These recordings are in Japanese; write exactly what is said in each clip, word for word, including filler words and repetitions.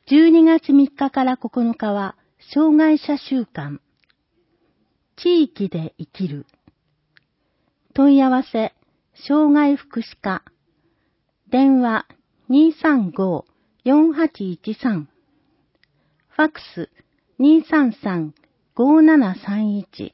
じゅうにがつみっかからここのかは、障害者週間。地域で生きる。問い合わせ、障害福祉課。電話 にーさんごーよんはちいちさん。ファックス にーさんさんごーななさんいち。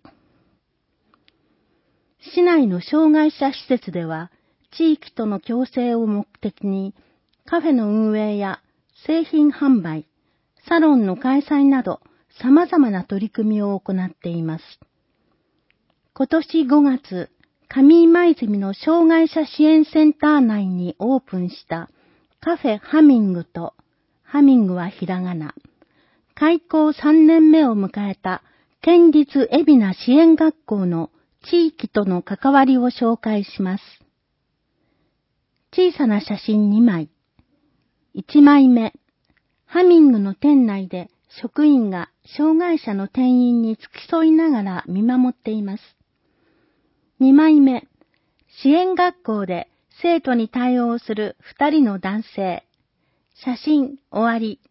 市内の障害者施設では、地域との共生を目的に、カフェの運営や製品販売、サロンの開催など、様々な取り組みを行っています。今年ごがつ、上今泉の障害者支援センター内にオープンしたカフェハミングと、ハミングはひらがな、開校さんねんめを迎えた県立海老名支援学校の地域との関わりを紹介します。小さな写真にまい。いちまいめ、ハミングの店内で職員が障害者の店員に付き添いながら見守っています。にまいめ、支援学校で生徒に対応するふたりの男性。写真終わり。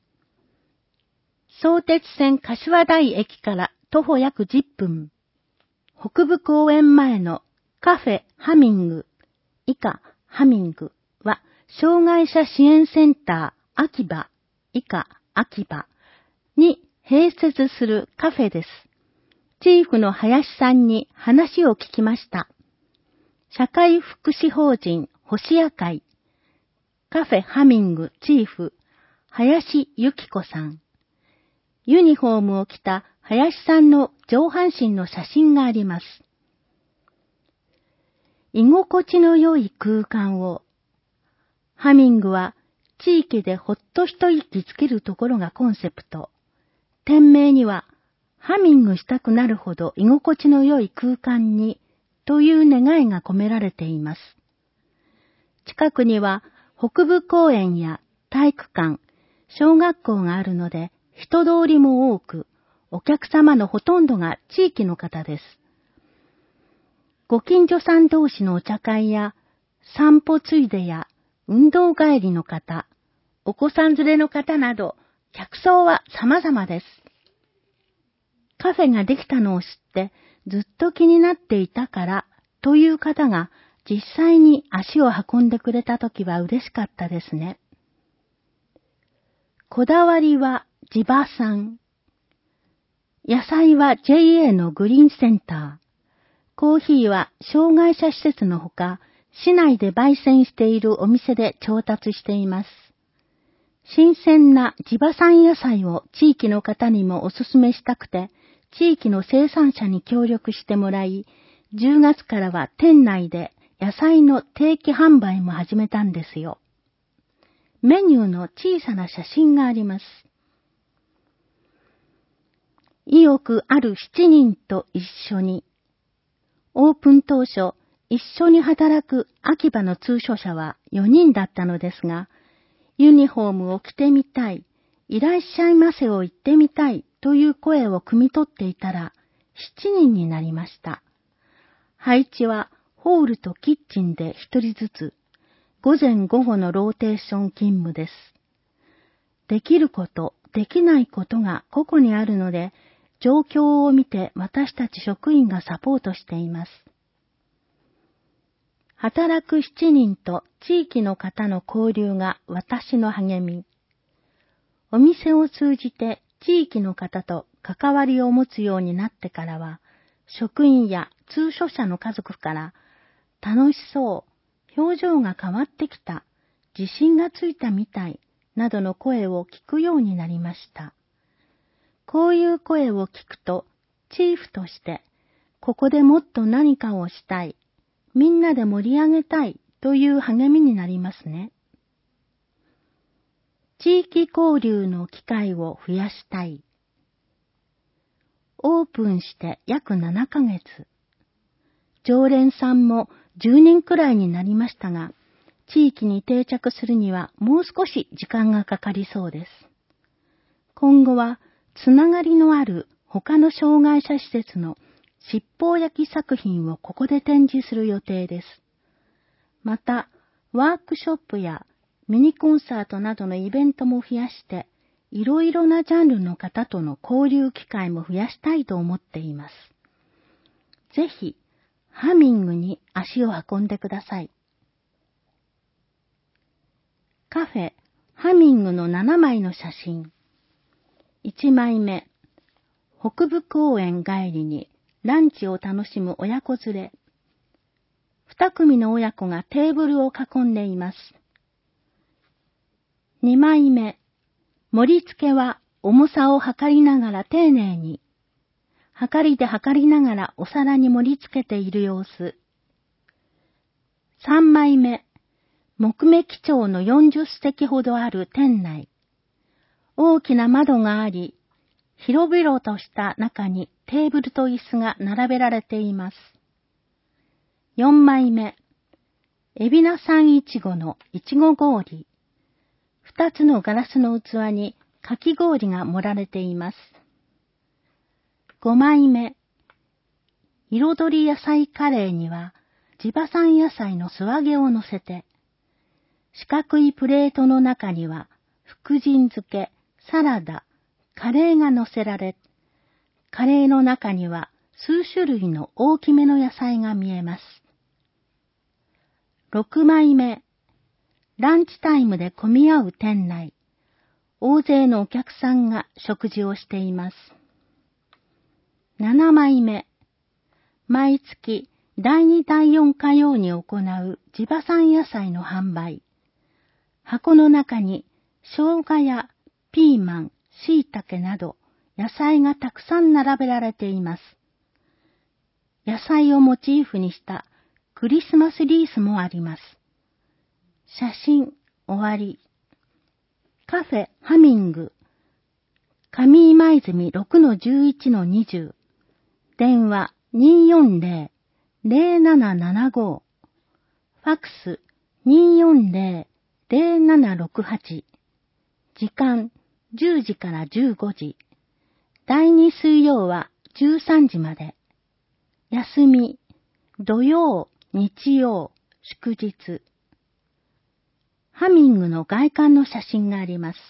相鉄線柏台駅から徒歩約じゅっぷん。北部公園前のカフェハミング、以下ハミングは障害者支援センター秋葉、以下秋葉に併設するカフェです。チーフの林さんに話を聞きました。社会福祉法人星屋会、カフェハミングチーフ、林由紀子さん。ユニフォームを着た林さんの上半身の写真があります。居心地の良い空間を。ハミングは地域でほっと一息つけるところがコンセプト。店名にはハミングしたくなるほど居心地の良い空間にという願いが込められています。近くには北部公園や体育館、小学校があるので人通りも多く、お客様のほとんどが地域の方です。ご近所さん同士のお茶会や散歩ついでや運動帰りの方、お子さん連れの方など客層は様々です。カフェができたのを知ってずっと気になっていたからという方が実際に足を運んでくれたときは嬉しかったですね。こだわりは地場産。野菜は ジェイエー のグリーンセンター。コーヒーは障害者施設のほか、市内で焙煎しているお店で調達しています。新鮮な地場産野菜を地域の方にもおすすめしたくて、地域の生産者に協力してもらい、じゅうがつからは店内で野菜の定期販売も始めたんですよ。メニューの小さな写真があります。意欲あるしちにんと一緒に。オープン当初、一緒に働く秋葉の通所者はよにんだったのですが、ユニフォームを着てみたい、いらっしゃいませを言ってみたいという声を汲み取っていたら、しちにんになりました。配置はホールとキッチンでひとりずつ、午前午後のローテーション勤務です。できること、できないことが個々にあるので、状況を見て私たち職員がサポートしています。働くしちにんと地域の方の交流が私の励み。お店を通じて地域の方と関わりを持つようになってからは、職員や通所者の家族から楽しそう、表情が変わってきた、自信がついたみたいなどの声を聞くようになりました。こういう声を聞くと、チーフとして、ここでもっと何かをしたい、みんなで盛り上げたいという励みになりますね。地域交流の機会を増やしたい。オープンして約ななかげつ。常連さんもじゅうにんくらいになりましたが、地域に定着するにはもう少し時間がかかりそうです。今後は、つながりのある他の障害者施設の七宝焼き作品をここで展示する予定です。また、ワークショップやミニコンサートなどのイベントも増やして、 いろいろなジャンルの方との交流機会も増やしたいと思っています。ぜひ、ハミングに足を運んでください。カフェ、ハミングのななまいの写真。いちまいめ、北部公園帰りにランチを楽しむ親子連れ。二組の親子がテーブルを囲んでいます。にまいめ、盛り付けは重さを測りながら丁寧に、測りで測りながらお皿に盛り付けている様子。さんまいめ、木目基調のよんじゅっせきほどある店内。大きな窓があり、広々とした中にテーブルと椅子が並べられています。よんまいめ、海老名産いちごのいちご氷。二つのガラスの器にかき氷が盛られています。ごまいめ、彩り野菜カレーには地場産野菜の素揚げを乗せて、四角いプレートの中には福神漬け、サラダ、カレーが乗せられ、カレーの中には数種類の大きめの野菜が見えます。ろくまいめ、ランチタイムで混み合う店内。大勢のお客さんが食事をしています。ななまいめ、毎月だいにだいよん火曜に行う地場産野菜の販売。箱の中に生姜やピーマン、椎茸など野菜がたくさん並べられています。野菜をモチーフにしたクリスマスリースもあります。写真終わり。カフェハミング。上今泉 ろくのじゅういちのにじゅう。電話 にーよんぜろ ぜろななななご。ファックス にーよんぜろ ぜろななろくはち。時間じゅうじからじゅうごじ。だいに水曜はじゅうさんじまで。休み、土曜、日曜、祝日。ハミングの外観の写真があります。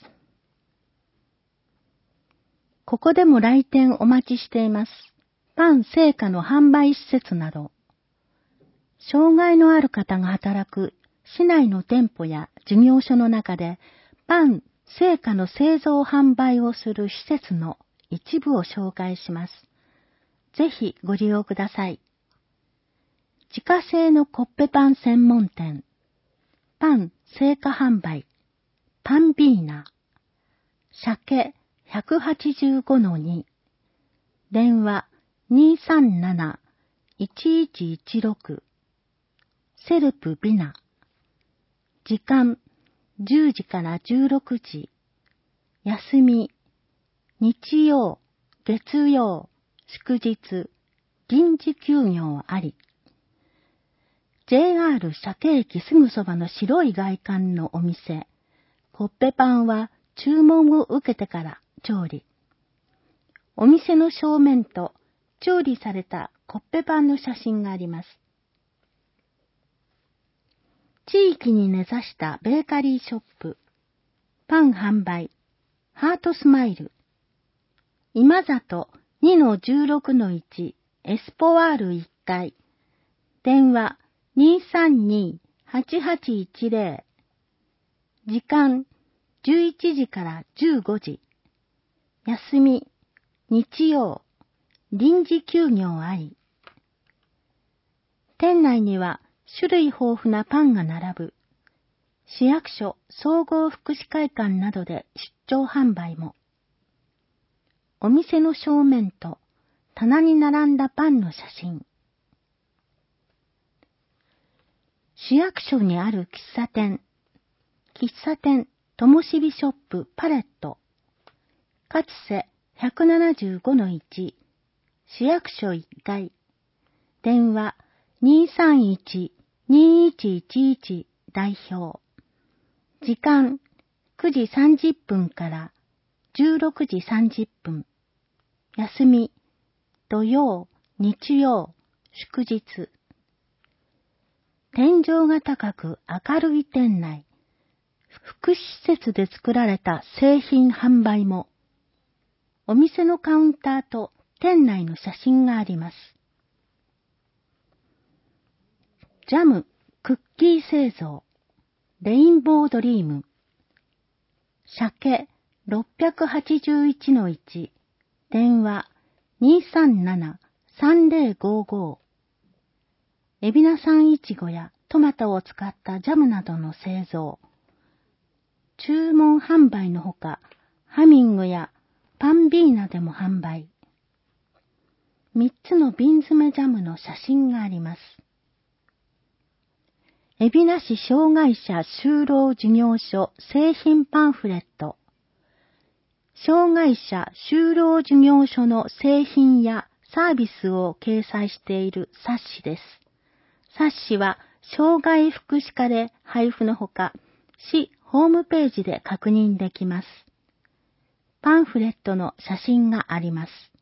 ここでも来店お待ちしています。パン製菓の販売施設など。障害のある方が働く市内の店舗や事業所の中でパン、製菓の製造販売をする施設の一部を紹介します。ぜひご利用ください。自家製のコッペパン専門店。パン、製菓販売。パンビーナ。鮭 ひゃくはちじゅうごのに。電話 にーさんなな いちいちいちろく。セルプビナ。時間じゅうじからじゅうろくじ。休み日曜、月曜、祝日、臨時休業あり。ジェイアール 鮭駅すぐそばの白い外観のお店。コッペパンは注文を受けてから調理。お店の正面と調理されたコッペパンの写真があります。地域に根ざしたベーカリーショップ。パン販売。ハートスマイル。今里 にのじゅうろくのいち エスポワールいっかい。電話 にーさんに はちはちいちぜろ。時間じゅういちじからじゅうごじ。休み日曜。臨時休業あり。店内には種類豊富なパンが並ぶ。市役所、総合福祉会館などで出張販売も。お店の正面と棚に並んだパンの写真。市役所にある喫茶店。喫茶店、ともしびショップパレット。かつせ ひゃくななじゅうごのいち。市役所いっかい。電話 にーさんいち にーいちいちいち 代表。時間くじさんじゅっぷんからじゅうろくじさんじゅっぷん。休み土曜、日曜、祝日。天井が高く明るい店内。 福祉施設で作られた製品販売も、お店のカウンターと店内の写真があります。ジャム、クッキー製造、レインボードリーム、鮭 ろっぴゃくはちじゅういちのいち、電話 にーさんなな さんぜろごご、エビナ産イチゴやトマトを使ったジャムなどの製造、注文販売のほか、ハミングやパンビーナでも販売。みっつの瓶詰めジャムの写真があります。海老名市障害者就労事業所製品パンフレット。障害者就労事業所の製品やサービスを掲載している冊子です。冊子は障害福祉課で配布のほか、市ホームページで確認できます。パンフレットの写真があります。